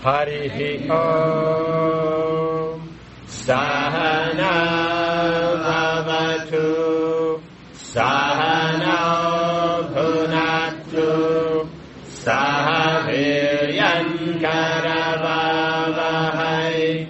Harihi Om. Sahana Bhavatu Sahana Bhunatu Sahaviryan Karavavahai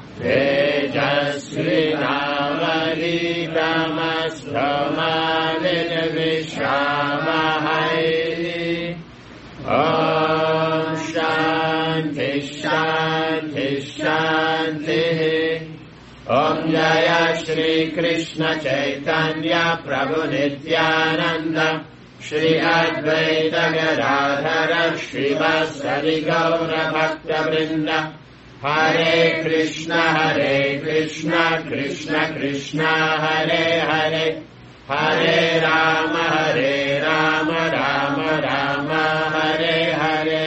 Tejasvinavaridamastomavidvishamahai. Om Shanti Shanti Shanti. Om Jaya Shri Krishna Chaitanya Prabhu Nityananda Shri Advaita Gadadhara Shri Vasari Gaura Bhakta Vrinda. Hare Krishna Krishna Krishna Hare Hare, Hare Rama Rama Rama Hare Hare.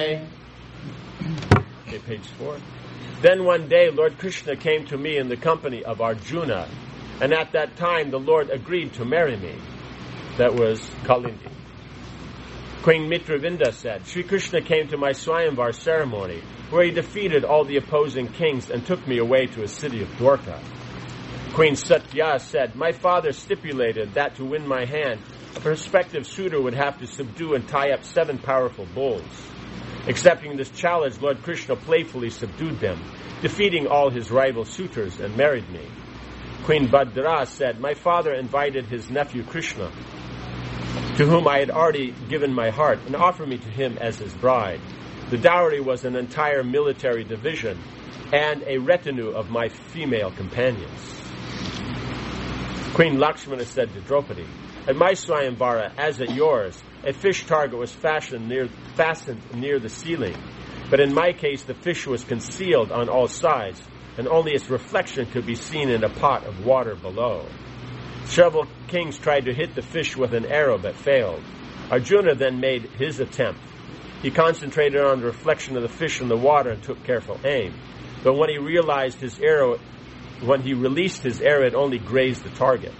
Okay, page 4. Then one day Lord Krishna came to me in the company of Arjuna, and at that time the Lord agreed to marry me. That was Kalindi. Queen Mitravinda said, Sri Krishna came to my Swayamvar ceremony, where he defeated all the opposing kings and took me away to a city of Dwarka. Queen Satya said, my father stipulated that to win my hand, a prospective suitor would have to subdue and tie up 7 powerful bulls. Accepting this challenge, Lord Krishna playfully subdued them, defeating all his rival suitors, and married me. Queen Bhadra said, my father invited his nephew Krishna, to whom I had already given my heart, and offered me to him as his bride. The dowry was an entire military division and a retinue of my female companions. Queen Lakshmana said to Draupadi, at my Swayamvara, as at yours, a fish target was fastened near the ceiling, but in my case the fish was concealed on all sides, and only its reflection could be seen in a pot of water below. Several kings tried to hit the fish with an arrow but failed. Arjuna then made his attempt. He concentrated on the reflection of the fish in the water and took careful aim. But when he released his arrow, it only grazed the target.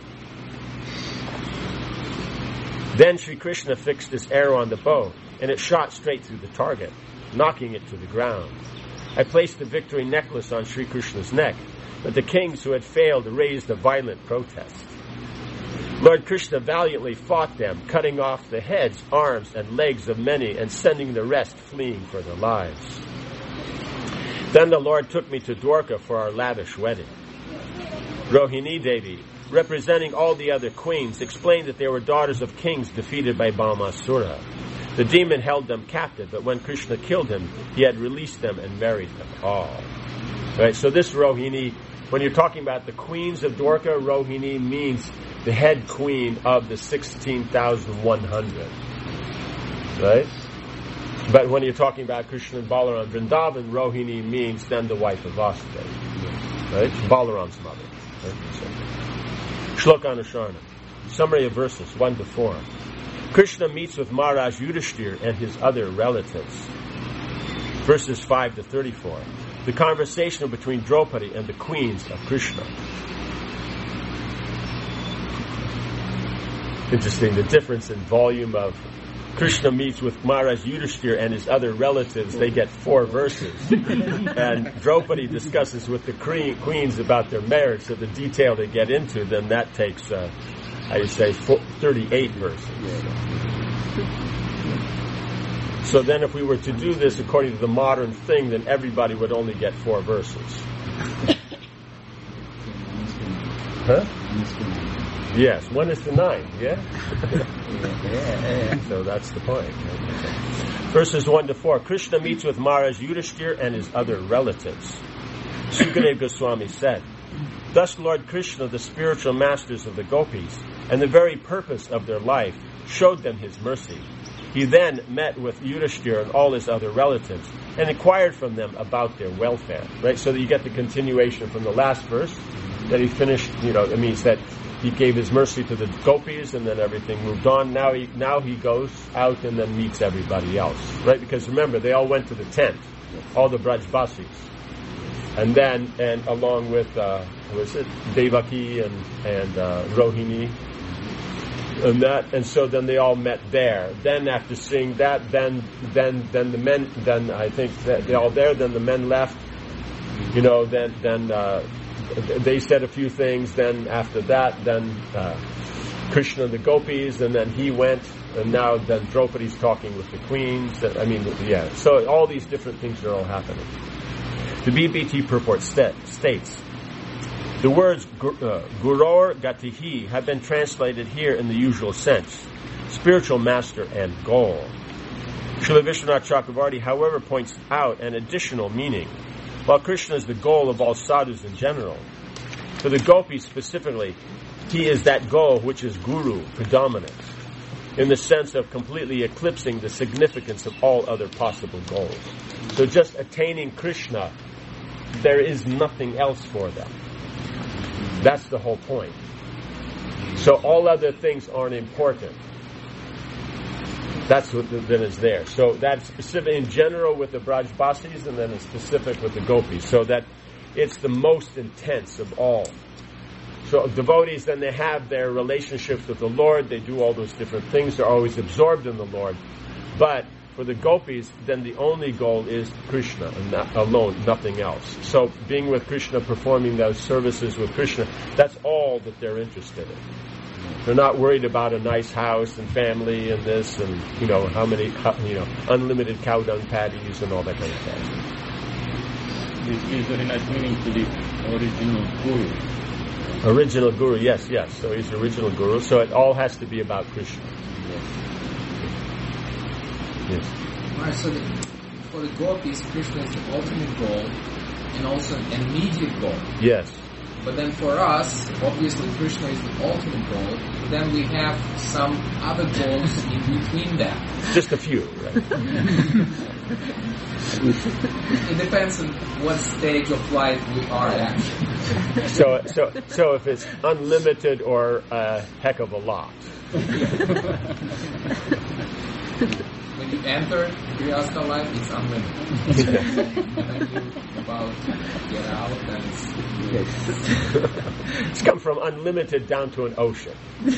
Then Sri Krishna fixed his arrow on the bow, and it shot straight through the target, knocking it to the ground. I placed the victory necklace on Sri Krishna's neck, but the kings who had failed raised a violent protest. Lord Krishna valiantly fought them, cutting off the heads, arms, and legs of many, and sending the rest fleeing for their lives. Then the Lord took me to Dwarka for our lavish wedding. Rohini Devi, representing all the other queens, explained that they were daughters of kings defeated by Bhaumasura. The demon held them captive, but when Krishna killed him, he had released them and married them all. Right, so this Rohini, when you're talking about the queens of Dwarka, Rohini means the head queen of the 16,100. Right? But when you're talking about Krishna and Balaram Vrindavan, Rohini means then the wife of Vasudeva. Right? Balaram's mother. Right? So, Shloka Anusharana. Summary of verses 1 to 4. Krishna meets with Maharaj Yudhishthir and his other relatives. Verses 5 to 34. The conversation between Draupadi and the queens of Krishna. Interesting, the difference in volume of Krishna meets with Maharaj Yudhishthir and his other relatives. They get 4 verses. And Draupadi discusses with the queens about their marriage, so the detail they get into, then that takes, 38 verses. So then if we were to do this according to the modern thing, then everybody would only get 4 verses. Huh? Yes, 1:9, yeah? So that's the point. Verses 1 to 4. Krishna meets with Maharaj Yudhishthir and his other relatives. Sukadeva Goswami said, thus Lord Krishna, the spiritual masters of the gopis, and the very purpose of their life, showed them his mercy. He then met with Yudhishthir and all his other relatives and inquired from them about their welfare. Right? So that you get the continuation from the last verse that he finished, it means that he gave his mercy to the gopis and then everything moved on. Now he goes out and then meets everybody else. Right? Because remember, they all went to the tent, all the Brajbasis. And along with, Devaki and Rohini, And so then they all met there. Then after seeing that, then the men, then I think that they're all there. Then the men left. Then they said a few things. Then after that, then Krishna and the gopis, and then he went. And now then Draupadi's talking with the queens. So all these different things are all happening. The BBT purport states, the words Guror Gatihi have been translated here in the usual sense, spiritual master and goal. Srila Vishwanath Chakravarti, however, points out an additional meaning. While Krishna is the goal of all sadhus in general, for the gopis specifically, he is that goal which is guru, predominant, in the sense of completely eclipsing the significance of all other possible goals. So just attaining Krishna, there is nothing else for them. That's the whole point. So all other things aren't important. That's what then is there. So that's specific in general with the Brajbasis, and then it's specific with the gopis. So that it's the most intense of all. So devotees, then they have their relationships with the Lord. They do all those different things. They're always absorbed in the Lord. But for the gopis, then the only goal is Krishna, and that alone, nothing else. So being with Krishna, performing those services with Krishna, that's all that they're interested in. They're not worried about a nice house and family and this and, how many, unlimited cow dung patties and all that kind of stuff. This gives very nice meaning to the original guru. Original guru, yes. So he's the original guru. So it all has to be about Krishna. Yes. Alright, so for the gopis, Krishna is the ultimate goal and also an immediate goal. Yes. But then for us, obviously Krishna is the ultimate goal, but then we have some other goals in between that. Just a few, right? It depends on what stage of life we are at. So if it's unlimited or a heck of a lot. When you enter Grihastha life, it's unlimited. When you about get out, then it's come from unlimited down to an ocean.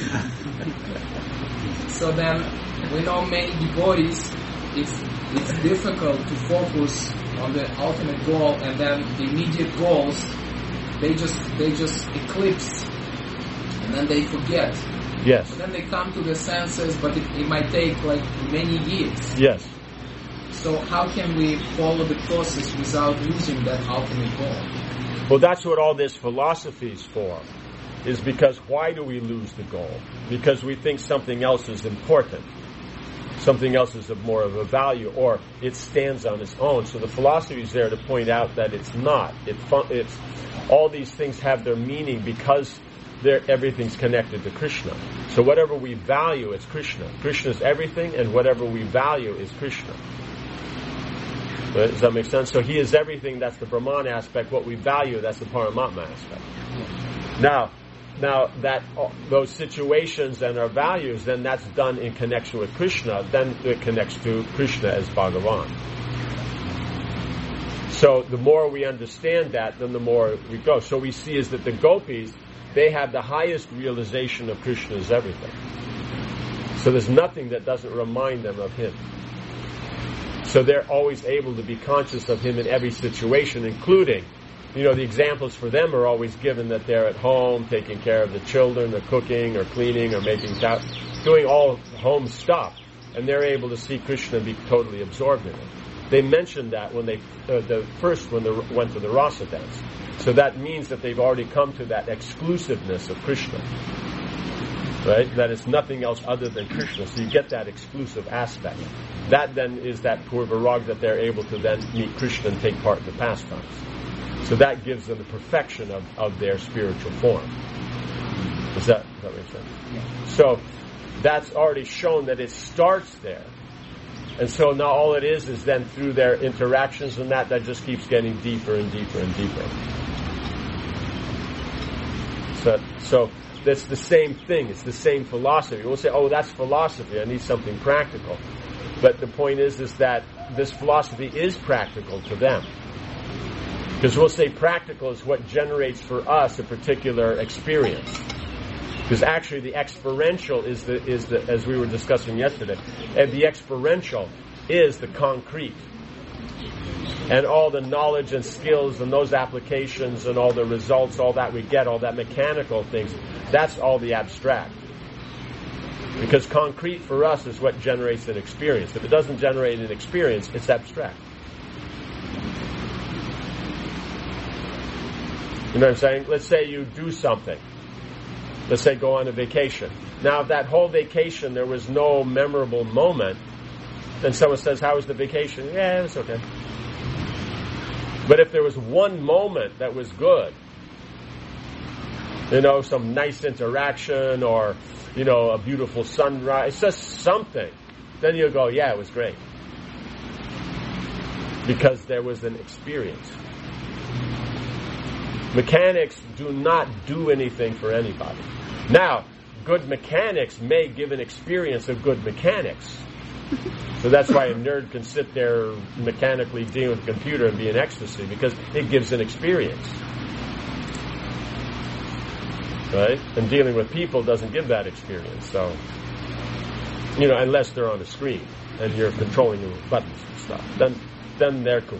So then, we know many devotees, it's difficult to focus on the ultimate goal, and then the immediate goals, they just eclipse, and then they forget. Yes. But then they come to the senses, but it might take like many years. Yes. So how can we follow the process without losing that ultimate goal? Well, that's what all this philosophy is for. Is because why do we lose the goal? Because we think something else is important. Something else is of more of a value, or it stands on its own. So the philosophy is there to point out that it's not. It's all these things have their meaning because everything's connected to Krishna. So whatever we value is Krishna. Krishna is everything, and whatever we value is Krishna. Right? Does that make sense? So he is everything, that's the Brahman aspect. What we value, that's the Paramatma aspect. Now that those situations and our values, then that's done in connection with Krishna, then it connects to Krishna as Bhagavan. So the more we understand that, then the more we go. So we see is that the gopis, they have the highest realization of Krishna as everything. So there's nothing that doesn't remind them of him. So they're always able to be conscious of him in every situation, including, the examples for them are always given that they're at home, taking care of the children, they're cooking or cleaning or doing all home stuff. And they're able to see Krishna and be totally absorbed in it. They mentioned that when they went to the Rasa dance. So that means that they've already come to that exclusiveness of Krishna. Right? That it's nothing else other than Krishna. So you get that exclusive aspect. That then is that purva rag that they're able to then meet Krishna and take part in the pastimes. So that gives them the perfection of their spiritual form. Does that make sense? Yeah. So that's already shown that it starts there. And so now all it is then through their interactions and that just keeps getting deeper and deeper and deeper. So that's the same thing. It's the same philosophy. We'll say, that's philosophy. I need something practical. But the point is that this philosophy is practical to them. Because we'll say practical is what generates for us a particular experience. Because actually the experiential is the as we were discussing yesterday, and the experiential is the concrete. And all the knowledge and skills and those applications and all the results, all that we get, all that mechanical things, that's all the abstract. Because concrete for us is what generates an experience. If it doesn't generate an experience, it's abstract. You know what I'm saying? Let's say you do something. Let's say go on a vacation. Now, if that whole vacation there was no memorable moment, then someone says, how was the vacation? Yeah, it was okay. But if there was one moment that was good, you know, some nice interaction or, you know, a beautiful sunrise, just something, then you'll go, yeah, it was great. Because there was an experience. Mechanics do not do anything for anybody. Now, good mechanics may give an experience of good mechanics. So that's why a nerd can sit there mechanically dealing with a computer and be in ecstasy, because it gives an experience. Right? And dealing with people doesn't give that experience. So, you know, unless they're on a screen and you're controlling the buttons and stuff, then they're cool.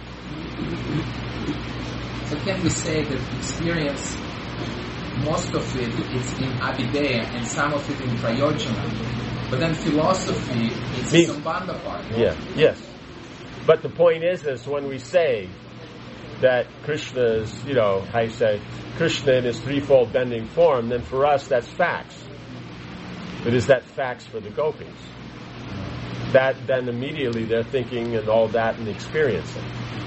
So can we say that experience, most of it is in Abhideya and some of it in Prayojana? But then philosophy is the Sambandha part. Yeah, yes. But the point is when we say that Krishna is, you know, how you say, Krishna in his threefold bending form, then for us that's facts. It is that facts for the gopis. That then immediately they're thinking and all that and experiencing.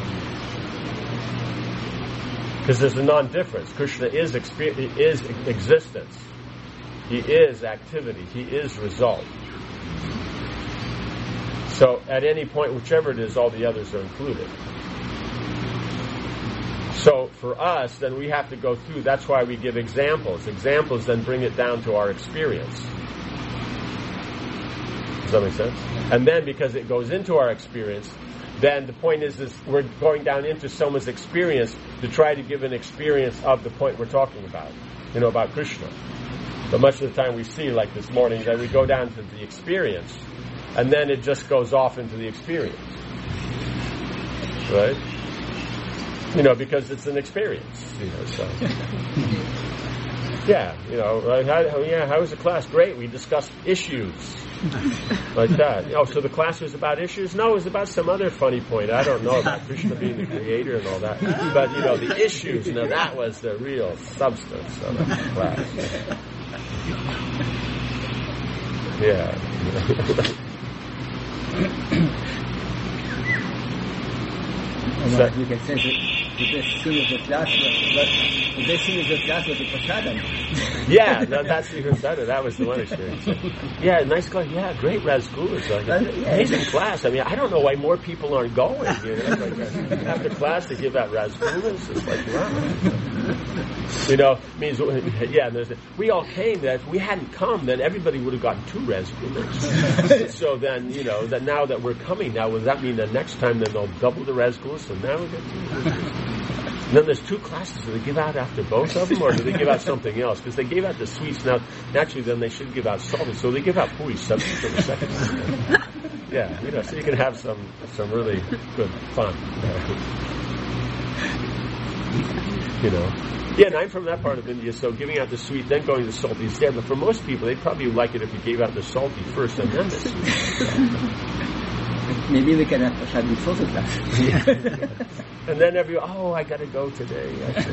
Because there's a non-difference. Krishna is existence. He is activity. He is result. So at any point, whichever it is, all the others are included. So for us, then we have to go through. That's why we give examples. Examples then bring it down to our experience. Does that make sense? And then because it goes into our experience, then the point is we're going down into someone's experience to try to give an experience of the point we're talking about. You know, about Krishna. But much of the time we see, like this morning, that we go down to the experience, and then it just goes off into the experience. Right? You know, because it's an experience. You know, so. Yeah, you know, how was the class? Great, we discussed issues. Like that. Oh, so the class was about issues? No, it was about some other funny point. I don't know, about Krishna being the creator and all that. But, you know, the issues, you know, that was the real substance of the class. Yeah. So, you can say that the best thing is the class was the prasadam. Yeah, no, that's even better. That was the one experience. Yeah, nice class. Yeah, great rasgulas. Amazing class. I mean, I don't know why more people aren't going. You know, like after class they give out rasgulas. It's like, wow. You know, means yeah. We all came. That if we hadn't come, then everybody would have gotten 2 rasgulas. So then, you know, that now that we're coming, now does that mean that next time then they'll double the rasgulas? And now we get 2 rasgulas. And then there's 2 classes. Do they give out after both of them, or do they give out something else? Because they gave out the sweets. Now, naturally, then they should give out salty. So they give out puri sabzi for the second class. Yeah, you know, so you can have some really good fun. You know. Yeah, and I'm from that part of India, so giving out the sweet, then going to the salty is there. But for most people, they'd probably like it if you gave out the salty first and then the sweet. Maybe we can have prasad before the class. Yeah. And then I got to go today.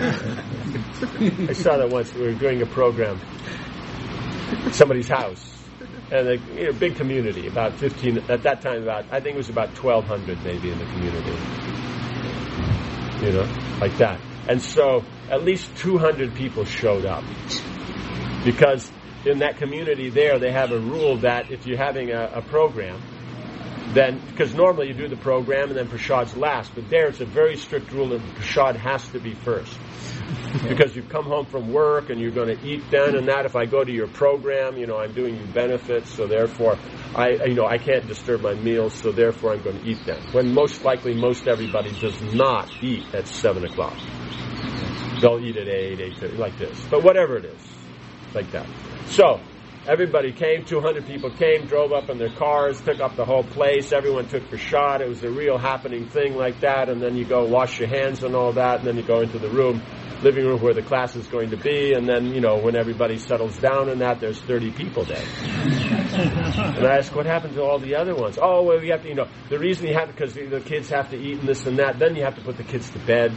I saw that once. We were doing a program at somebody's house. And a big community, about 15, at that time, I think it was about 1,200 maybe in the community. You know, like that. And so at least 200 people showed up. Because in that community there, they have a rule that if you're having a program, then, because normally you do the program and then prasad's last, but there it's a very strict rule that the prasad has to be first. Because you've come home from work and you're going to eat then, and that if I go to your program, you know, I'm doing you benefits, so therefore I can't disturb my meals, so therefore I'm going to eat then. When most likely most everybody does not eat at 7 o'clock. They'll eat at 8:30, like this. But whatever it is. like that. So, everybody came, 200 people came, drove up in their cars, took up the whole place, everyone took the shot, it was a real happening thing like that, and then you go wash your hands and all that, and then you go into the living room where the class is going to be, and then, when everybody settles down in that, there's 30 people there. And I ask, what happened to all the other ones? Oh, well, you have to, the reason you have to, because the kids have to eat and this and that, then you have to put the kids to bed.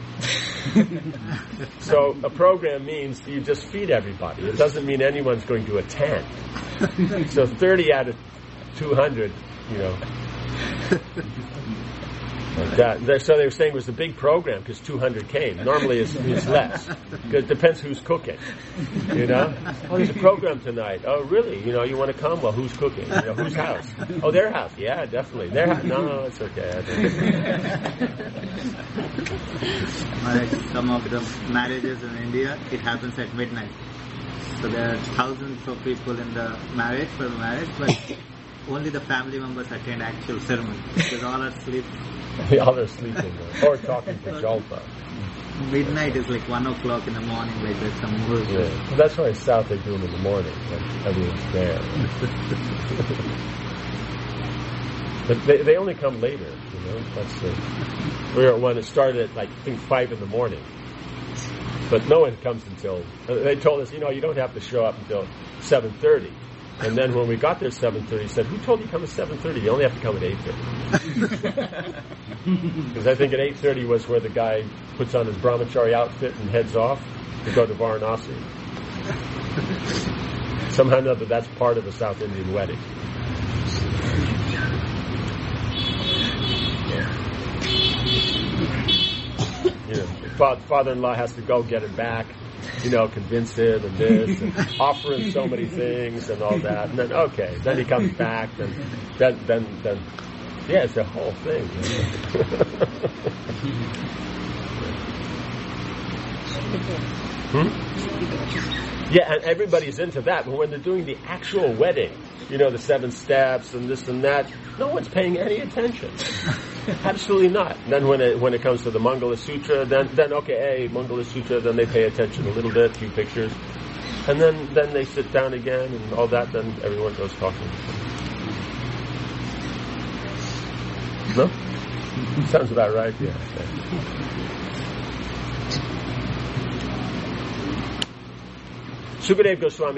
So a program means you just feed everybody. It doesn't mean anyone's going to attend. So 30 out of 200, like that. So they were saying it was a big program because 200 came. Normally it's less. Because it depends who's cooking. Oh, there's a program tonight. Oh, really? You want to come? Well, who's cooking? Whose house? Oh, their house. Yeah, definitely. Their house. No, it's okay. Some of the marriages in India, it happens at midnight. So there are thousands of people in the marriage, but only the family members attend actual ceremony because all are sleeping. All are sleeping or talking to Jalpa. Midnight is like 1 o'clock in the morning, like there's some more. Yeah. Well, that's why South they do them in the morning when everyone's there. But they only come later, That's when it started at I think 5 in the morning. But no one comes until they told us, you don't have to show up until 7:30. And then when we got there at 7:30, he said, who told you to come at 7:30? You only have to come at 8:30. Because I think at 8:30 was where the guy puts on his brahmachari outfit and heads off to go to Varanasi. Somehow or another, that's part of a South Indian wedding. Father-in-law has to go get it back, convince him and this, and offer him so many things and all that, and then he comes back, and then it's the whole thing. Yeah, and everybody's into that, but when they're doing the actual wedding, the 7 steps and this and that, no one's paying any attention. Absolutely not. And then when it comes to the Mangala Sutra, then Mangala Sutra, then they pay attention a little bit, a few pictures, and then they sit down again and all that. Then everyone goes talking. No? Sounds about right. Yeah. Sukadev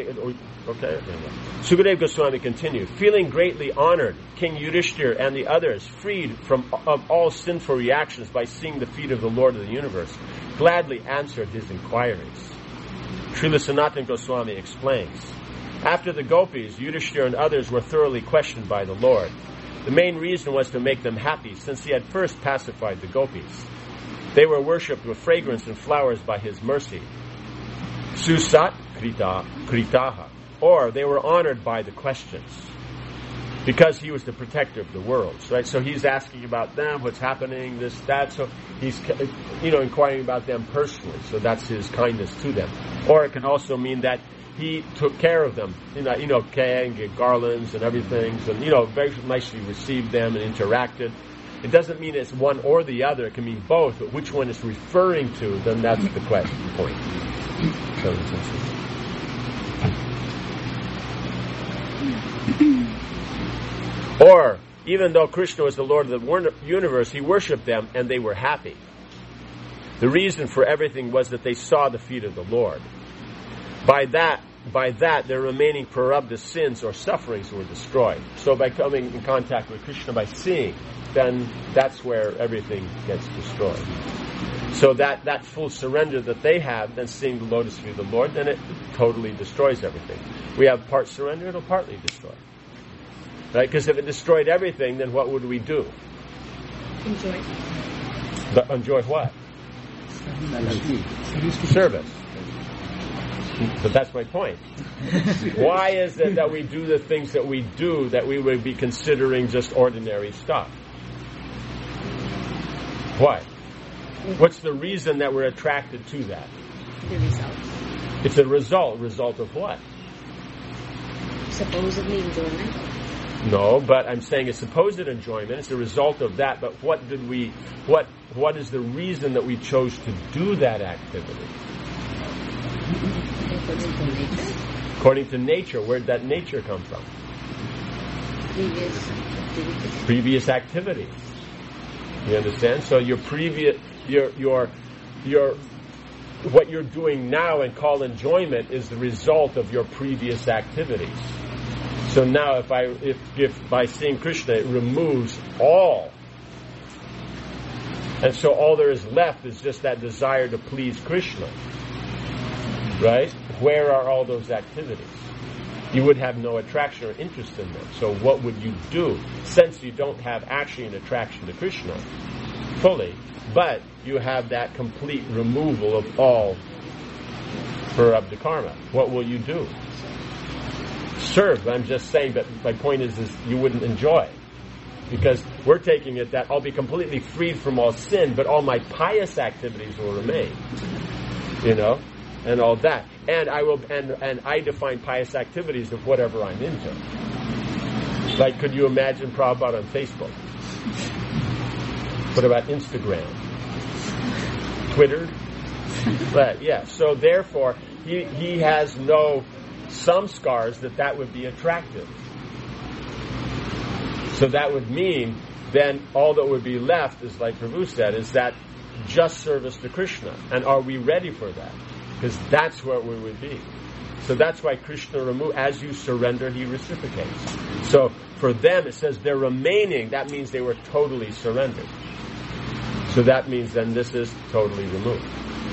Goswami continued, feeling greatly honored, King Yudhishthira and the others, freed of all sinful reactions by seeing the feet of the Lord of the universe, gladly answered his inquiries. Srila Sanatana Goswami explains, after the gopis, Yudhishthira and others were thoroughly questioned by the Lord. The main reason was to make them happy, since he had first pacified the gopis. They were worshipped with fragrance and flowers by his mercy. Susat Kritaha, or they were honored by the questions, because he was the protector of the worlds, right? So he's asking about them, what's happening, this, that, so he's, inquiring about them personally, so that's his kindness to them. Or it can also mean that he took care of them, and garlands and everything, and, very nicely received them and interacted. It doesn't mean it's one or the other, it can mean both, but which one it's referring to, then that's the question point. So or, even though Krishna was the Lord of the universe, he worshipped them and they were happy. The reason for everything was that they saw the feet of the Lord. By that, their remaining prarabdha sins or sufferings were destroyed. So by coming in contact with Krishna, by seeing, then that's where everything gets destroyed. So that full surrender that they have, then seeing the lotus feet of the Lord, then it totally destroys everything. We have part surrender, it'll partly destroy. Right? Because if it destroyed everything, then what would we do? Enjoy. Enjoy what? Service. But that's my point. Why is it that we do the things that we do that we would be considering just ordinary stuff? Why? What's the reason that we're attracted to that? The result. It's a result. Result of what? Supposedly enjoyment. No, but I'm saying it's supposed enjoyment. It's a result of that. But what is the reason that we chose to do that activity? According to nature, where did that nature come from? Previous activity. You understand? So your previous, your what you're doing now and call enjoyment is the result of your previous activities. So now if by seeing Krishna it removes all, and so all there is left is just that desire to please Krishna, right? Where are all those activities? You would have no attraction or interest in them. So what would you do? Since you don't have actually an attraction to Krishna fully, but you have that complete removal of all prarabdha karma, what will you do? Serve. I'm just saying, but my point is you wouldn't enjoy. Because we're taking it that I'll be completely freed from all sin, but all my pious activities will remain. You know? And all that. And I will and I define pious activities of whatever I'm into. Like, could you imagine Prabhupada on Facebook? What about Instagram? Twitter? But yeah, so therefore he has no samskars that would be attractive. So that would mean then all that would be left is, like Prabhu said, is that just service to Krishna. And are we ready for that? Because that's where we would be. So that's why Krishna as you surrender, he reciprocates. So for them, it says they're remaining. That means they were totally surrendered. So that means then this is totally removed.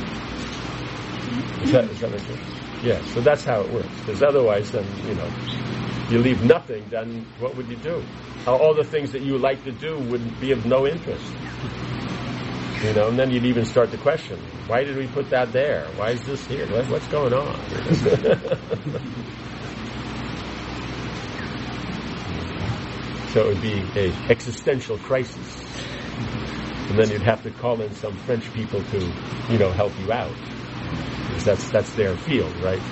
Is that make sense? Yeah, so that's how it works. Because otherwise, then, you leave nothing, then what would you do? All the things that you like to do would be of no interest. And then you'd even start to question, why did we put that there? Why is this here? What's going on? So it would be an existential crisis. And then you'd have to call in some French people to, help you out. Because that's their field, right?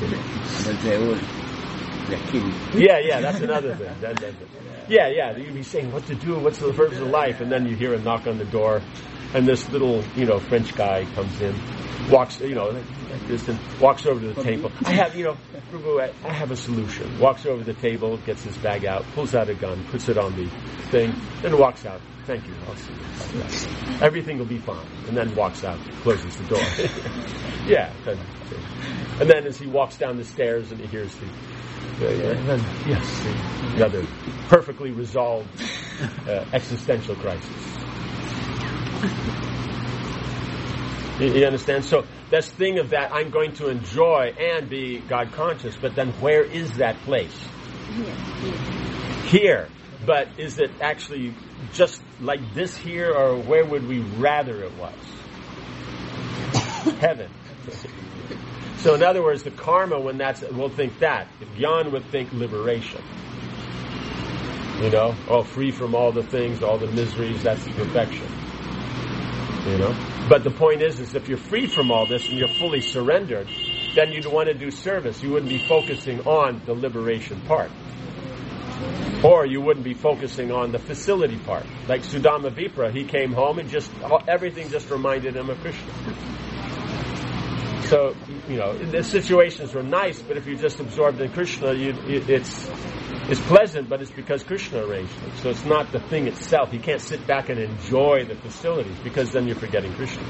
Yeah, that's another thing. Yeah, you'd be saying what to do, what's the purpose of life, and then you hear a knock on the door, and this little, French guy comes in, walks, like this, and walks over to the table. I have a solution. Walks over to the table, gets his bag out, pulls out a gun, puts it on the thing, then walks out. Thank you, I'll see you. Everything will be fine. And then walks out, closes the door. Yeah. And then as he walks down the stairs and he hears another perfectly resolved existential crisis. You understand? So this thing of that, I'm going to enjoy and be God conscious, but then where is that place? Here. But is it actually just like this here, or where would we rather it was? Heaven. So in other words, the karma, we'll think that. If Gyan would think liberation. Free from all the things, all the miseries, that's perfection. But the point is if you're free from all this and you're fully surrendered, then you'd want to do service. You wouldn't be focusing on the liberation part. Or you wouldn't be focusing on the facility part. Like Sudama Vipra, he came home and everything just reminded him of Krishna. So, the situations were nice, but if you're just absorbed in Krishna, it's pleasant, but it's because Krishna arranged it. So it's not the thing itself. You can't sit back and enjoy the facilities, because then you're forgetting Krishna.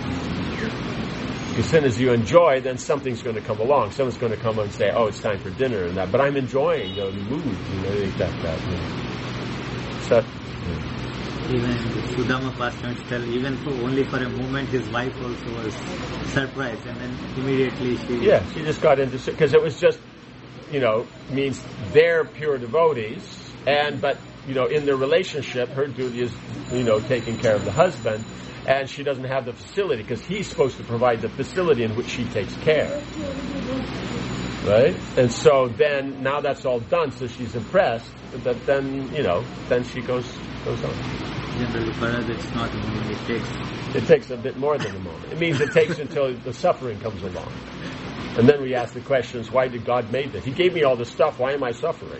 As soon as you enjoy, then something's going to come along. Someone's going to come and say, "Oh, it's time for dinner," and that. But I'm enjoying the mood, that. So, even Sudama Pastor tell, even only for a moment, his wife also was surprised, and then immediately she just got into, because it was just, means they're pure devotees, but in their relationship, her duty is, taking care of the husband. And she doesn't have the facility, because he's supposed to provide the facility in which she takes care. Right? And so then, now that's all done, so she's impressed, but then, then she goes on. Generally, for us, it's not a moment. It takes a bit more than a moment. It means it takes until the suffering comes along. And then we ask the questions, why did God make this? He gave me all this stuff, why am I suffering?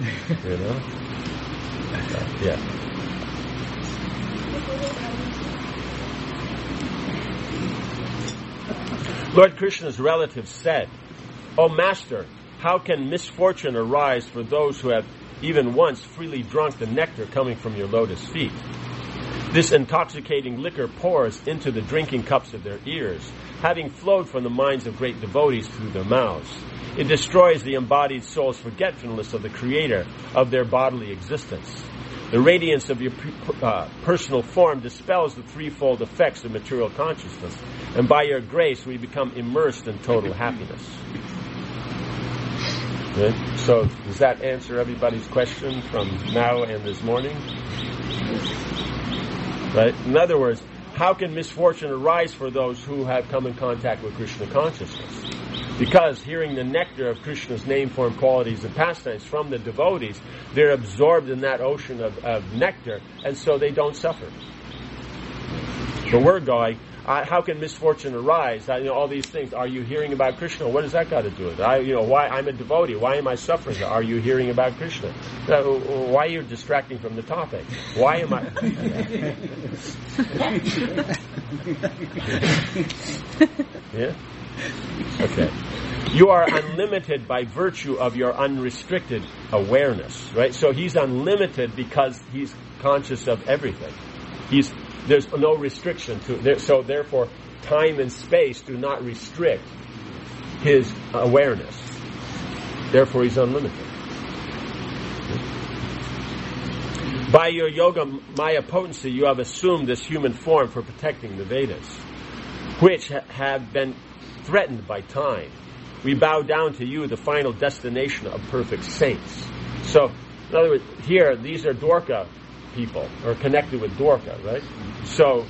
Yeah. Lord Krishna's relatives said, "Oh Master, how can misfortune arise for those who have even once freely drunk the nectar coming from your lotus feet? This intoxicating liquor pours into the drinking cups of their ears, having flowed from the minds of great devotees through their mouths. It destroys the embodied soul's forgetfulness of the Creator of their bodily existence. The radiance of your personal form dispels the threefold effects of material consciousness, and by your grace we become immersed in total happiness. Good. So, does that answer everybody's question from now and this morning? Right? In other words, how can misfortune arise for those who have come in contact with Krishna consciousness? Because hearing the nectar of Krishna's name, form, qualities, and pastimes from the devotees, they're absorbed in that ocean of nectar, and so they don't suffer. But we're going, how can misfortune arise? All these things. Are you hearing about Krishna? What does that got to do with it? Why I'm a devotee? Why am I suffering? Are you hearing about Krishna? Why are you distracting from the topic? Why am I? Yeah. Okay. You are unlimited by virtue of your unrestricted awareness, right? So he's unlimited because he's conscious of everything. There's no restriction to there, so therefore time and space do not restrict his awareness. Therefore he's unlimited. By your yoga maya potency you have assumed this human form for protecting the Vedas, which have been threatened by time. We bow down to you, the final destination of perfect saints. So, in other words, here, these are Dwarka people, or connected with Dwarka, right? So,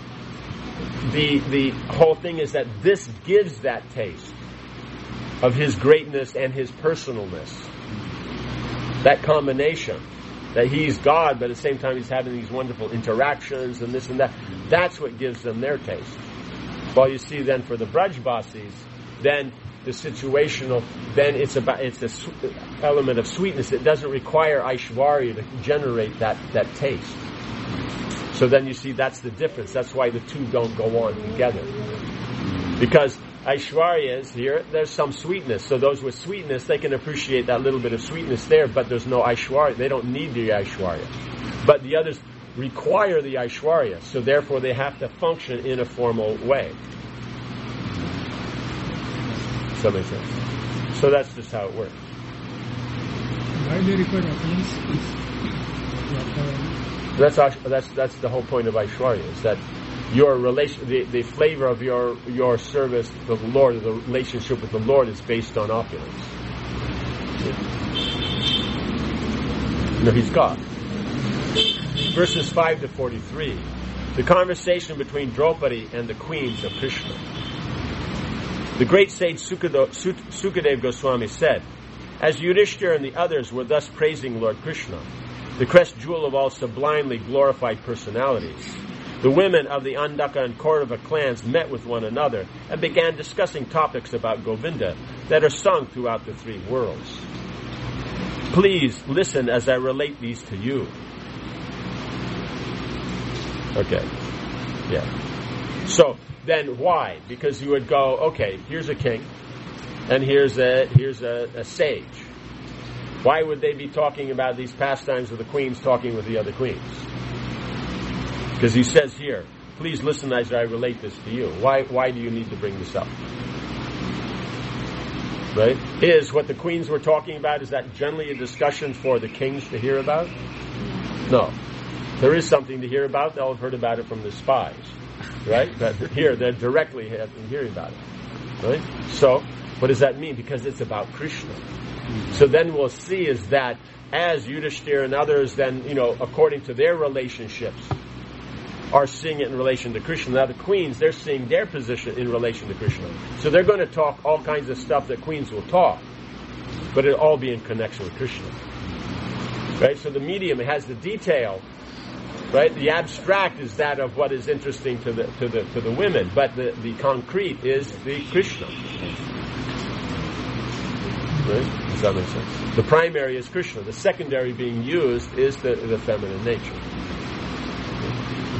the whole thing is that this gives that taste of his greatness and his personalness. That combination, that he's God, but at the same time he's having these wonderful interactions and this and that. That's what gives them their taste. Well, you see, then for the Brajbasis, then the situational, then it's an element of sweetness. It doesn't require Aishwarya to generate that taste. So then you see that's the difference. That's why the two don't go on together. Because Aishwarya is here, there's some sweetness. So those with sweetness, they can appreciate that little bit of sweetness there, but there's no Aishwarya. They don't need the Aishwarya. But the others require the Aishwarya, so therefore they have to function in a formal way. Does that make sense? So that's just how it works. Why they require opulence? That's the whole point of Aishwarya, is that your relation, the flavor of your service to the Lord, the relationship with the Lord, is based on opulence. He's God. Verses 5 to 43. The conversation between Draupadi and the queens of Krishna. The great sage Sukadev Goswami said, as Yudhishthira and the others were thus praising Lord Krishna, the crest jewel of all sublimely glorified personalities, the women of the Andaka and Kaurava clans met with one another and began discussing topics about Govinda that are sung throughout the three worlds. Please listen as I relate these to you. Okay. Yeah. So then why? Because you would go, okay, here's a king and here's a sage. Why would they be talking about these pastimes of the queens talking with the other queens? Because he says here, please listen as I relate this to you. Why do you need to bring this up? Right? Is what the queens were talking about, is that generally a discussion for the kings to hear about? No. There is something to hear about. They'll have heard about it from the spies. Right? But here, they're directly hearing about it. Right? So, what does that mean? Because it's about Krishna. So then we'll see is that as Yudhishthira and others then, according to their relationships, are seeing it in relation to Krishna. Now the queens, they're seeing their position in relation to Krishna. So they're going to talk all kinds of stuff that queens will talk, but it'll all be in connection with Krishna. Right? So the medium has the detail, right? The abstract is that of what is interesting to the women, but the concrete is the Krishna. Right? Does that make sense? The primary is Krishna. The secondary being used is the feminine nature.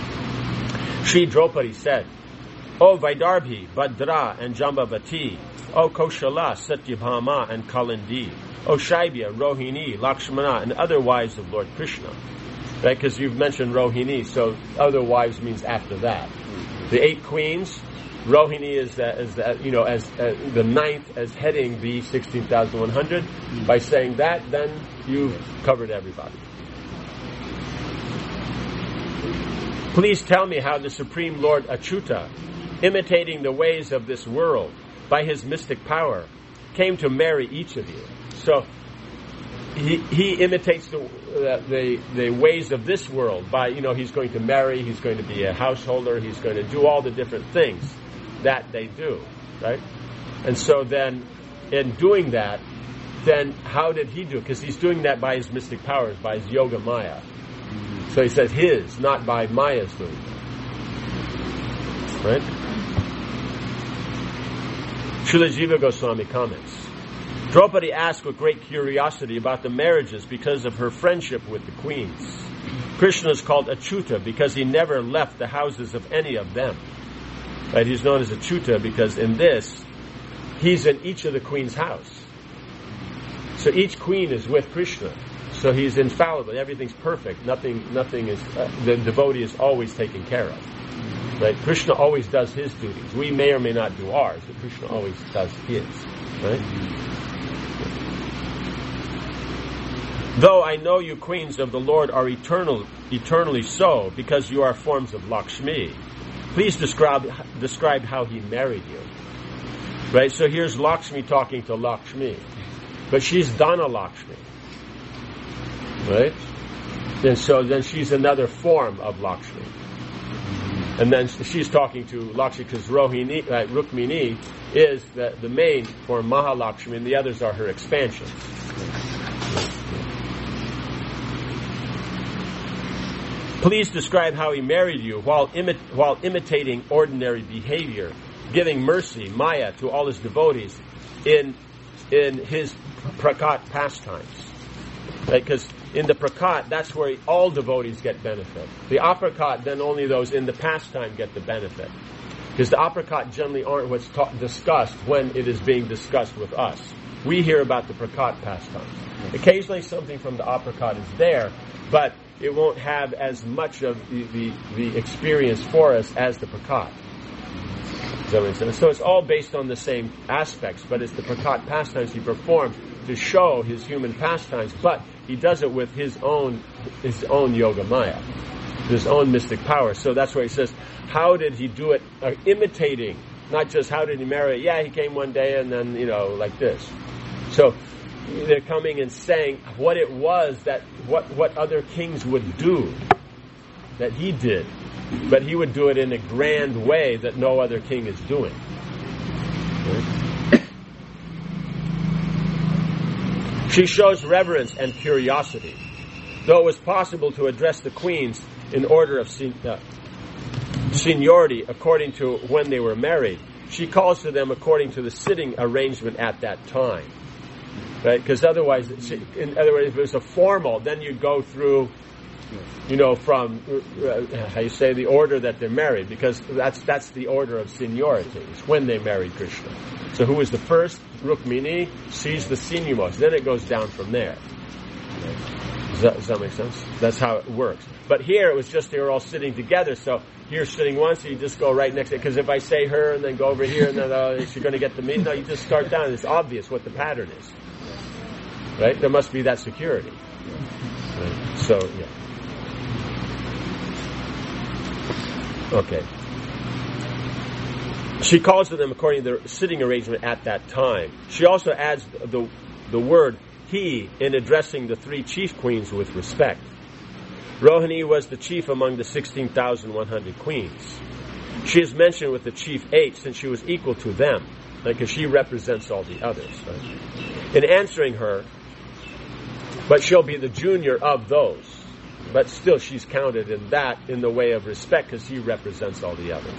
Sri Draupadi said, O Vaidarbhi, Bhadra, and Jambavati, O Koshala, Satyabhama, and Kalindi, O Shaibya, Rohini, Lakshmana, and other wives of Lord Krishna. Right? Because you've mentioned Rohini, so other wives means after that. The 8 queens, Rohini is as the 9th as heading the 16,100. By saying that, then you've covered everybody. Please tell me how the Supreme Lord Achyuta, imitating the ways of this world by his mystic power, came to marry each of you. So he imitates the ways of this world by, he's going to marry, he's going to be a householder, he's going to do all the different things that they do, right? And so then, in doing that, then how did he do it? Because he's doing that by his mystic powers, by his yoga maya. So he says his, not by Maya's doing it. Right? Srila Jiva Goswami comments, Draupadi asked with great curiosity about the marriages because of her friendship with the queens. Krishna is called Achyuta because he never left the houses of any of them. Right? He's known as Achyuta because in this, he's in each of the queens' house. So each queen is with Krishna. So he's infallible. Everything's perfect. Nothing is. The devotee is always taken care of. Right? Krishna always does his duties. We may or may not do ours, but Krishna always does his. Right? Though I know you queens of the Lord are eternally so, because you are forms of Lakshmi. Please describe how he married you. Right? So here's Lakshmi talking to Lakshmi. But she's Dana Lakshmi. Right? And so then she's another form of Lakshmi. And then she's talking to Lakshmi because Rukmini is the main form, Mahalakshmi, and the others are her expansions. Please describe how he married you while imitating ordinary behavior, giving mercy, Maya, to all his devotees in his prakat pastimes. Right? Because in the prakat, that's where all devotees get benefit. The aprakat, then only those in the pastime get the benefit. Because the aprakat generally aren't what's discussed when it is being discussed with us. We hear about the prakat pastimes. Occasionally something from the aprakat is there, but it won't have as much of the experience for us as the prakat. Does that make sense? So it's all based on the same aspects, but it's the prakat pastimes he performs to show his human pastimes, but he does it with his own yoga maya, his own mystic power. So that's where he says, how did he do it? Imitating, not just how did he marry it? Yeah, he came one day and then, like this. So they're coming and saying what it was that, what other kings would do, that he did. But he would do it in a grand way that no other king is doing. Right? She shows reverence and curiosity. Though it was possible to address the queens in order of seniority according to when they were married, she calls to them according to the sitting arrangement at that time. Right? Because otherwise, in other words, if it was a formal, then you'd go through, from the order that they're married, because that's the order of seniority. It's when they married Krishna. So who was the first? Rukmini. She's the senior most. Then it goes down from there. Does that make sense? That's how it works. But here it was just they were all sitting together. So here sitting once, so you just go right next to it. Because if I say her and then go over here and then is she going to get to me? No, you just start down. It's obvious what the pattern is. Right? There must be that security. Right? So, yeah. Okay. She calls to them according to the sitting arrangement at that time. She also adds the word he in addressing the 3 chief queens with respect. Rohini was the chief among the 16,100 queens. She is mentioned with the chief 8 since she was equal to them, because she represents all the others. Right? In answering her, but she'll be the junior of those. But still she's counted in the way of respect because she represents all the others.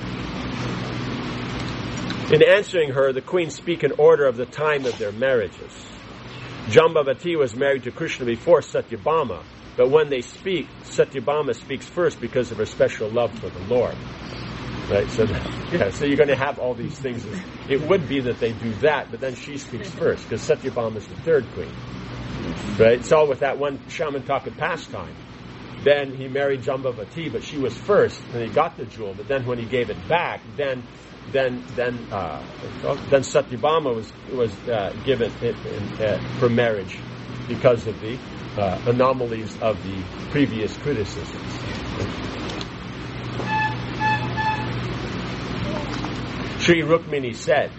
In answering her, the queens speak in order of the time of their marriages. Jambavati was married to Krishna before Satyabhama, but when they speak, Satyabhama speaks first because of her special love for the Lord. Right? So you're going to have all these things. It would be that they do that, but then she speaks first, because Satyabhama is the third queen. Right? It's all with that one Shamantaka pastime. Then he married Jambavati, but she was first, and he got the jewel. But then when he gave it back, then Satyabhama was given it for marriage because of the anomalies of the previous criticisms. Sri Rukmini said,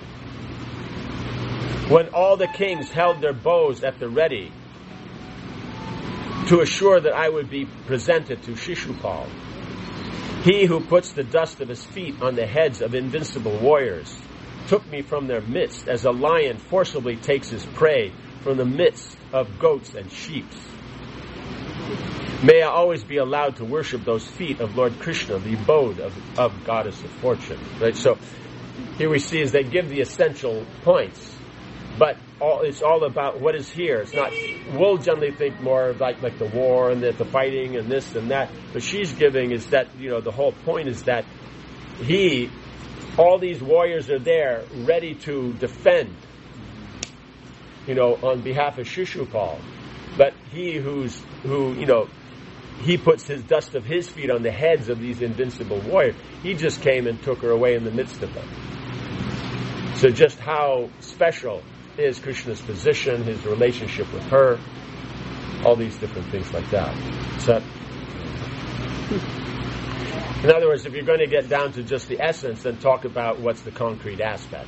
when all the kings held their bows at the ready to assure that I would be presented to Shishupal, he who puts the dust of his feet on the heads of invincible warriors took me from their midst as a lion forcibly takes his prey from the midst of goats and sheep. May I always be allowed to worship those feet of Lord Krishna, the abode of Goddess of Fortune. Right? So here we see is they give the essential points, but it's all about what is here. It's not. We'll generally think more like the war and the fighting and this and that. But she's giving is that the whole point is that all these warriors are there ready to defend, on behalf of Shishupal. But he he puts his dust of his feet on the heads of these invincible warriors. He just came and took her away in the midst of them. So just how special is Krishna's position, his relationship with her, all these different things like that. So, in other words, if you're going to get down to just the essence, then talk about what's the concrete aspect.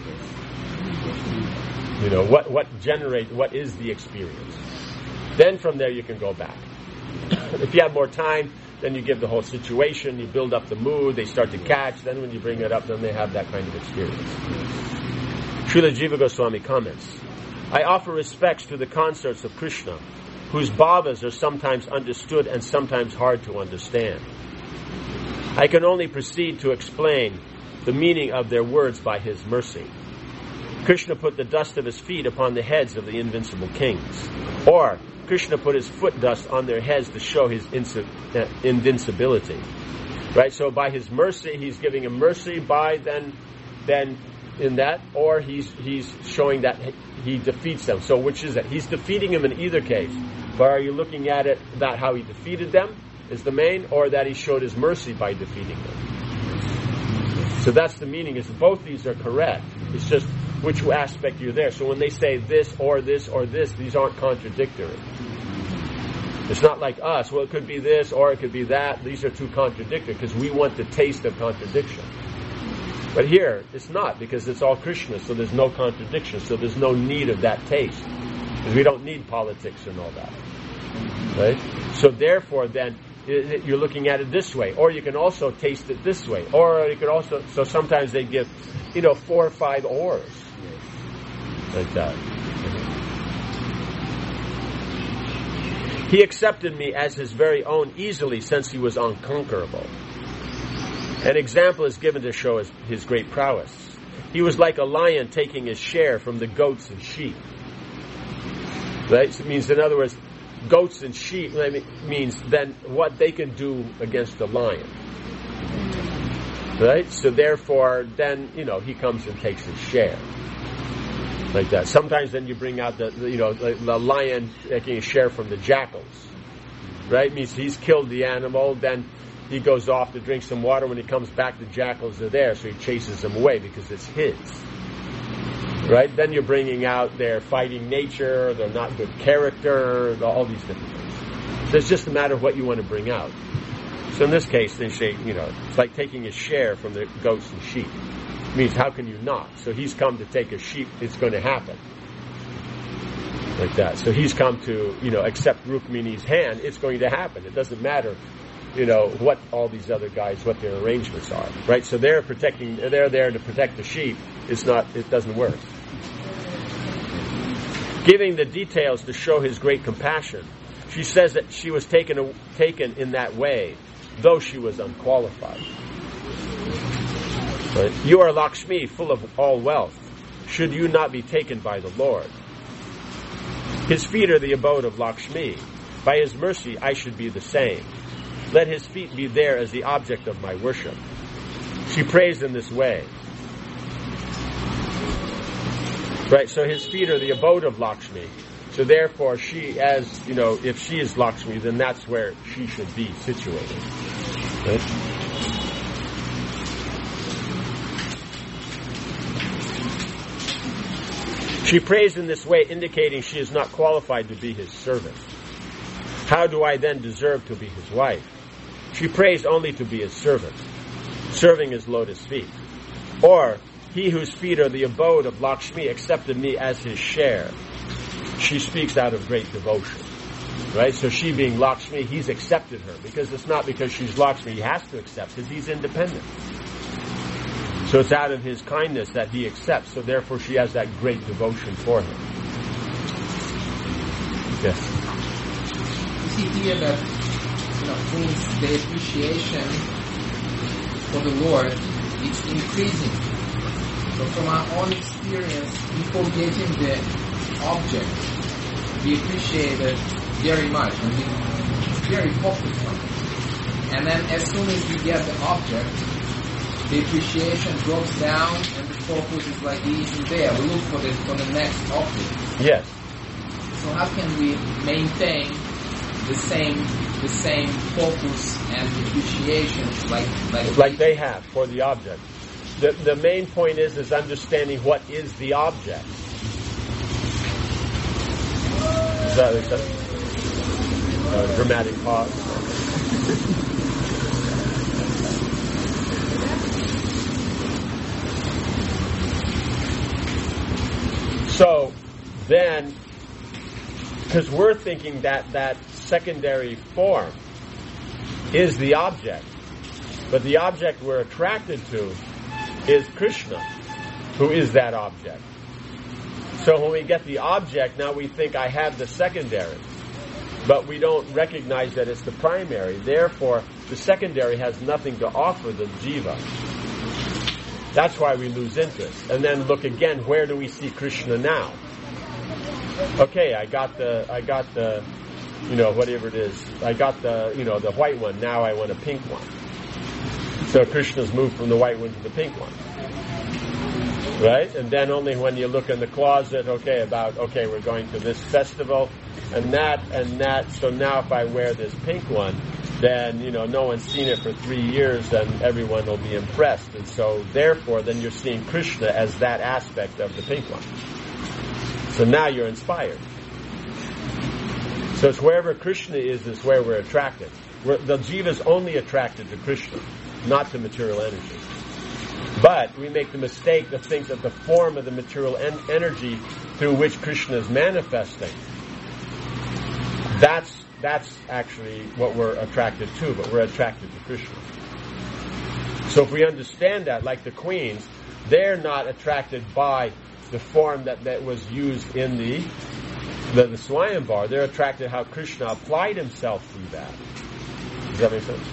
What is the experience? Then from there you can go back. If you have more time, then you give the whole situation, you build up the mood, they start to catch, then when you bring it up, then they have that kind of experience. Srila Jiva Goswami comments, I offer respects to the consorts of Krishna, whose bhavas are sometimes understood and sometimes hard to understand. I can only proceed to explain the meaning of their words by his mercy. Krishna put the dust of his feet upon the heads of the invincible kings. Or, Krishna put his foot dust on their heads to show his invincibility. Right? So by his mercy, he's giving a mercy by then in that, or he's showing that he defeats them. So which is it? He's defeating them in either case. But are you looking at it that how he defeated them is the main, or that he showed his mercy by defeating them? So that's the meaning, is both these are correct. It's just which aspect you're there. So when they say this or this or this, these aren't contradictory. It's not like us, well, it could be this or it could be that. These are two contradictory because we want the taste of contradiction. But here, it's not, because it's all Krishna, so there's no contradiction, so there's no need of that taste. Because we don't need politics and all that. Right? So therefore, then, you're looking at it this way, or you can also taste it this way, or you could also, so sometimes they give, 4 or 5 ors. Like that. He accepted me as his very own easily, since he was unconquerable. An example is given to show his great prowess. He was like a lion taking his share from the goats and sheep. Right? So it means, in other words, goats and sheep means then what they can do against the lion. Right? So therefore, then, he comes and takes his share. Like that. Sometimes then you bring out the lion taking a share from the jackals. Right? It means he's killed the animal, then he goes off to drink some water. When he comes back, the jackals are there, so he chases them away because it's his. Right? Then you're bringing out their fighting nature, their not good character, all these different things. So it's just a matter of what you want to bring out. So in this case, they say, it's like taking a share from the goats and sheep. It means how can you not? So he's come to take a sheep, it's going to happen. Like that. So he's come to, accept Rukmini's hand, it's going to happen. It doesn't matter, what all these other guys, what their arrangements are. Right? So they're there to protect the sheep. It doesn't work. Giving the details to show his great compassion, she says that she was taken in that way, though she was unqualified. Right? You are Lakshmi, full of all wealth. Should you not be taken by the Lord? His feet are the abode of Lakshmi. By his mercy I should be the same. Let his feet be there as the object of my worship. She prays in this way. Right, so his feet are the abode of Lakshmi. So therefore, she, as, if she is Lakshmi, then that's where she should be situated. Right? She prays in this way, indicating she is not qualified to be his servant. How do I then deserve to be his wife? She prays only to be his servant, serving his lotus feet. Or, he whose feet are the abode of Lakshmi accepted me as his share. She speaks out of great devotion. Right? So she being Lakshmi, he's accepted her. Because it's not because she's Lakshmi he has to accept, because he's independent. So it's out of his kindness that he accepts. So therefore she has that great devotion for him. Yes. You see here that means the appreciation for the Lord is increasing. So from our own experience, before getting the object, we appreciate it very much and we very focused on it. And then as soon as we get the object, the appreciation drops down and the focus is like it isn't there. We look for the next object. Yes. So how can we maintain the same focus and appreciation like they have for the object? The main point is understanding what is the object. Is that a dramatic pause? So then, because we're thinking that secondary form is the object, but the object we're attracted to is Krishna, who is that object. So when we get the object, now we think I have the secondary, but we don't recognize that it's the primary. Therefore, the secondary has nothing to offer the jiva. That's why we lose interest. And then look again, where do we see Krishna now? Okay, I got the whatever it is. I got the white one. Now I want a pink one. So Krishna's moved from the white one to the pink one. Right? And then only when you look in the closet, we're going to this festival, and that. So now if I wear this pink one, then, no one's seen it for 3 years, and everyone will be impressed. And so, therefore, then you're seeing Krishna as that aspect of the pink one. So now you're inspired. So it's wherever Krishna is where we're attracted. The jiva is only attracted to Krishna, not to material energy. But we make the mistake to think that the form of the material energy through which Krishna is manifesting, that's actually what we're attracted to, but we're attracted to Krishna. So if we understand that, like the queens, they're not attracted by the form that was used in the Swayamvar. They're attracted how Krishna applied himself through that. Does that make sense?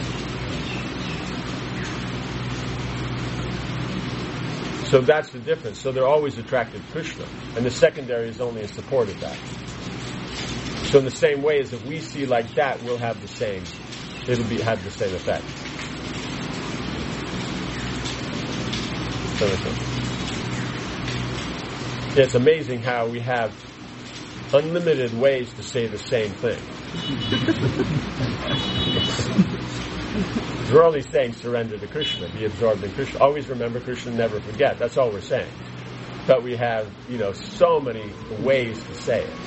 So that's the difference. So they're always attracted to Krishna, and the secondary is only in support of that. So in the same way as if we see like that, we'll have the same. Have the same effect. It's amazing how we have unlimited ways to say the same thing. We're only saying surrender to Krishna, be absorbed in Krishna. Always remember Krishna, never forget. That's all we're saying. But we have, so many ways to say it.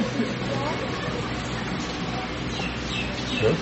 Yeah.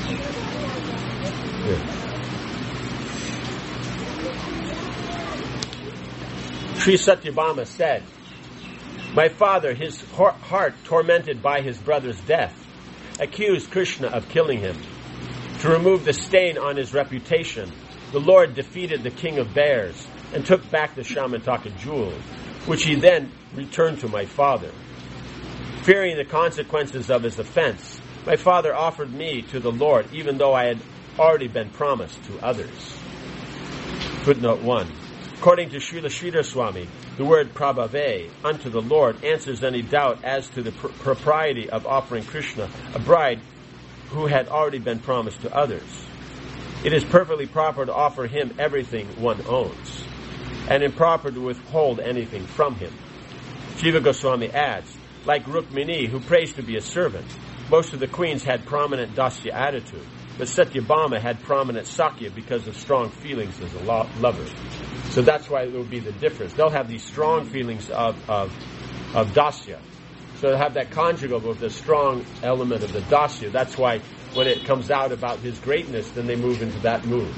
Sri Satyabhama said, "My father, his heart tormented by his brother's death, accused Krishna of killing him. To remove the stain on his reputation, the Lord defeated the king of bears and took back the Shamataka jewel, which he then returned to my father. Fearing the consequences of his offense, my father offered me to the Lord, even though I had already been promised to others." Footnote 1. According to Srila Sridhar Swami, the word prabhave, unto the Lord, answers any doubt as to the propriety of offering Krishna a bride who had already been promised to others. It is perfectly proper to offer him everything one owns, and improper to withhold anything from him. Jiva Goswami adds, like Rukmini, who prays to be a servant, most of the queens had prominent Dasya attitude, but Satyabhama had prominent Sakya because of strong feelings as a lover. So that's why there will be the difference. They'll have these strong feelings of Dasya. So they'll have that conjugal with the strong element of the Dasya. That's why when it comes out about his greatness, then they move into that mood.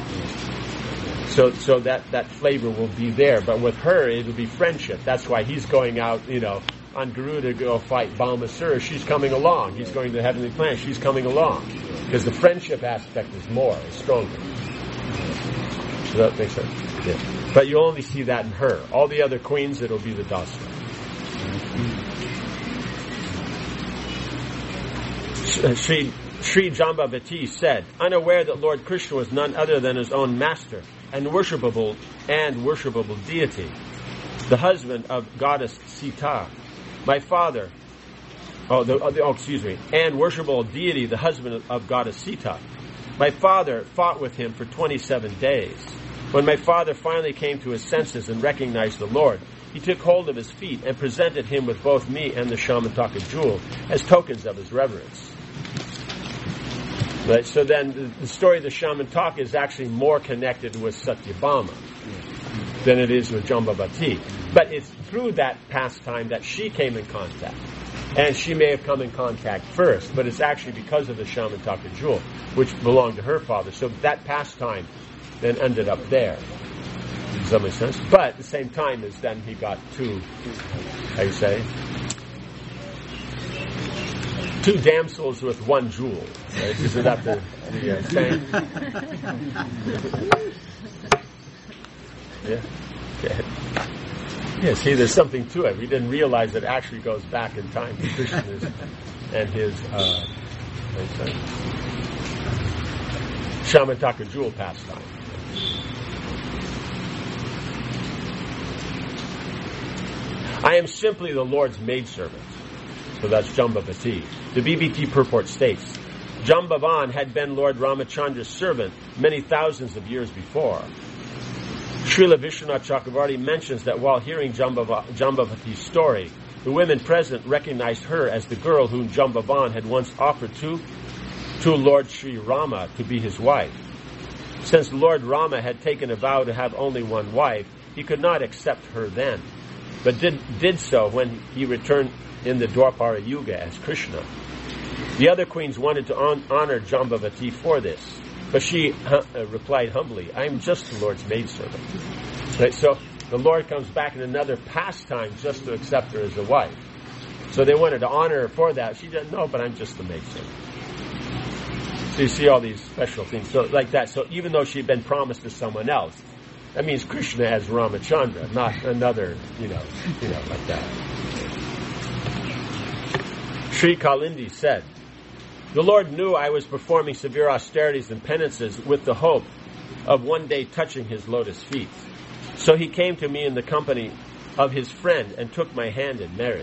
So that flavor will be there. But with her, it'll be friendship. That's why he's going out, on Guru to go fight Balmasura. She's coming along. He's going to the heavenly planet. She's coming along. Because the friendship aspect is stronger. Does that make sense? Yeah. But you only see that in her. All the other queens, it'll be the Dasya. Sri Jambavati said, unaware that Lord Krishna was none other than his own master and worshipable deity, the husband of goddess Sita. My father, and worshipable deity, the husband of goddess Sita. My father fought with him for 27 days. When my father finally came to his senses and recognized the Lord, he took hold of his feet and presented him with both me and the Shamantaka jewel as tokens of his reverence. Right? So then the story of the Shamantaka is actually more connected with Satyabhama than it is with Jambavati. But it's through that pastime that she came in contact. And she may have come in contact first, but it's actually because of the Shamantaka jewel, which belonged to her father. So that pastime then ended up there. Does that make sense? But at the same time as then he got two damsels with one jewel. Right? Isn't that the saying? Yeah. Okay. Yeah, see, there's something to it. We didn't realize it actually goes back in time to Krishna and his Shamantaka jewel pastime. I am simply the Lord's maidservant. So that's Jambavati. The BBT purport states, Jambavan had been Lord Ramachandra's servant many thousands of years before. Srila Vishwanath Chakravarti mentions that while hearing Jambavati's story, the women present recognized her as the girl whom Jambavan had once offered to Lord Sri Rama to be his wife. Since Lord Rama had taken a vow to have only one wife, he could not accept her then, but did so when he returned in the Dwapara Yuga as Krishna. The other queens wanted to honor Jambavati for this, but she replied humbly, I am just the Lord's maidservant. Right? So the Lord comes back in another pastime just to accept her as a wife. So they wanted to honor her for that. She said, no, but I'm just the maidservant. So you see all these special things. So like that. So even though she'd been promised to someone else, that means Krishna as Ramachandra, not another, like that. Sri Kalindi said, the Lord knew I was performing severe austerities and penances with the hope of one day touching his lotus feet. So he came to me in the company of his friend and took my hand in marriage.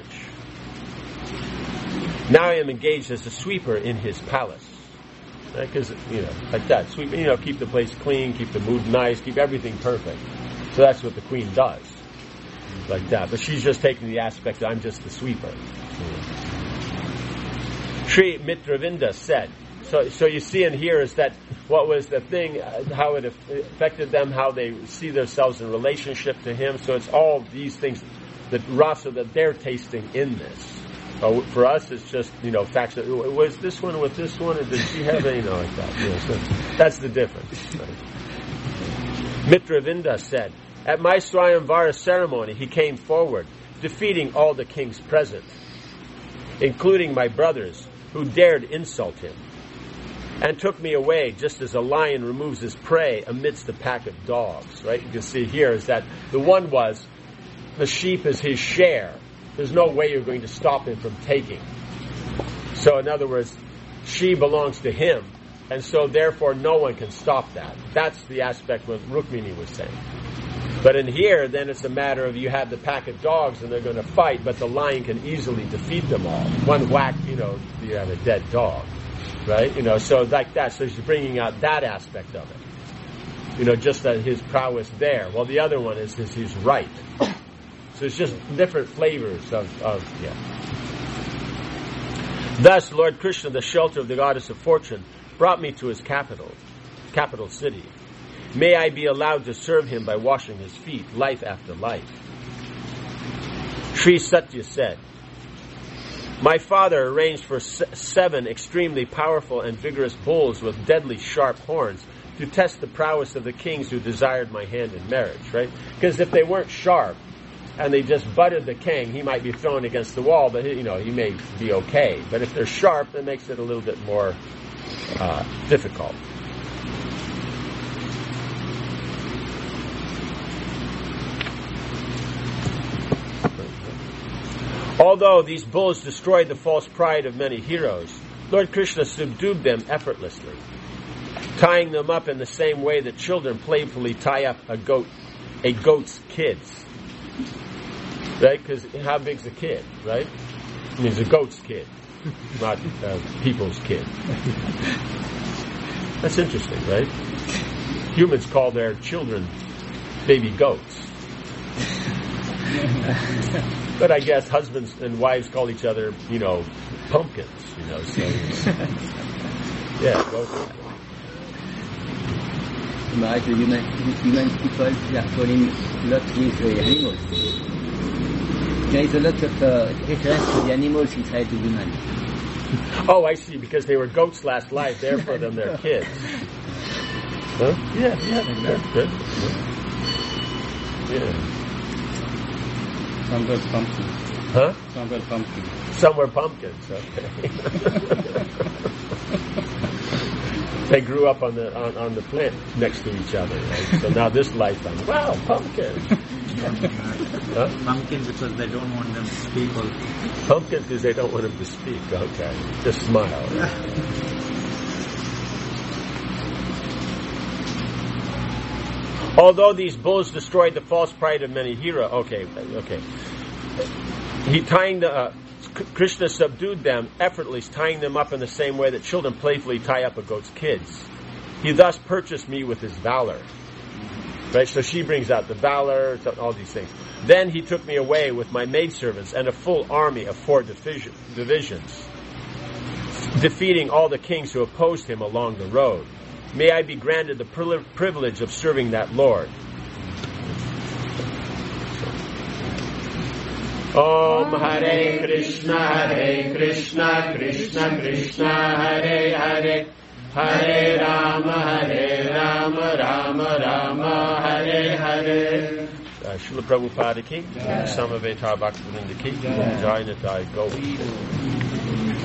Now I am engaged as a sweeper in his palace. Because, like that. Sweep, keep the place clean, keep the mood nice, keep everything perfect. So that's what the queen does. Like that. But she's just taking the aspect that I'm just the sweeper. Sri Mitravinda said, so you see in here is that what was the thing, how it affected them, how they see themselves in relationship to him. So it's all these things, the rasa that they're tasting in this. For us, it's just, facts. Was this one with this one, or did she have any, like that? So that's the difference. Right? Mitravinda said, at my Swayamvara ceremony, he came forward, defeating all the kings present, including my brothers, who dared insult him, and took me away just as a lion removes his prey amidst a pack of dogs. Right? You can see here is that the one was, the sheep is his share. There's no way you're going to stop him from taking. So in other words, she belongs to him, and so therefore no one can stop that. That's the aspect what Rukmini was saying. But in here, then it's a matter of you have the pack of dogs and they're going to fight, but the lion can easily defeat them all. One whack, you have a dead dog. right? So like that. So she's bringing out that aspect of it. Just that his prowess there. Well, the other one is he's right. So it's just different flavors of. Thus, Lord Krishna, the shelter of the goddess of fortune, brought me to his capital city. May I be allowed to serve him by washing his feet, life after life. Sri Satya said, my father arranged for 7 extremely powerful and vigorous bulls with deadly sharp horns to test the prowess of the kings who desired my hand in marriage, right? Because if they weren't sharp and they just butted the king, he might be thrown against the wall, but he may be okay. But if they're sharp, that makes it a little bit more difficult. Although these bulls destroyed the false pride of many heroes, Lord Krishna subdued them effortlessly, tying them up in the same way that children playfully tie up a goat's kids. Right? Because how big's a kid, right? I mean, it's a goat's kid, not people's kid. That's interesting, right? Humans call their children baby goats. But I guess husbands and wives call each other, pumpkins, so yeah, goats. But human people are falling a lot with the animals. There is a lot of reference to the animals inside the human. Oh, I see, because they were goats last life, therefore them they're kids. Huh? Yeah, good. Yeah. Some were pumpkins. Huh? Some were pumpkins. Some were pumpkins, okay. They grew up on the plant next to each other, right? So now this lifetime, wow, pumpkin. Huh? Pumpkin because they don't want them to speak also. Pumpkin because they don't want them to speak, okay. Just smile. Although these bulls destroyed the false pride of many heroes, okay. Krishna subdued them effortlessly, tying them up in the same way that children playfully tie up a goat's kids. He thus purchased me with his valor. Right, so she brings out the valor, all these things. Then he took me away with my maidservants and a full army of 4 divisions, defeating all the kings who opposed him along the road. May I be granted the privilege of serving that Lord. Om Hare Krishna, Krishna Krishna, Hare Hare, Hare Rama, Rama Rama, Hare Hare. Srila Prabhupada ki, Samaveta Bhaktivinoda ki, Jai Nitai Gaur.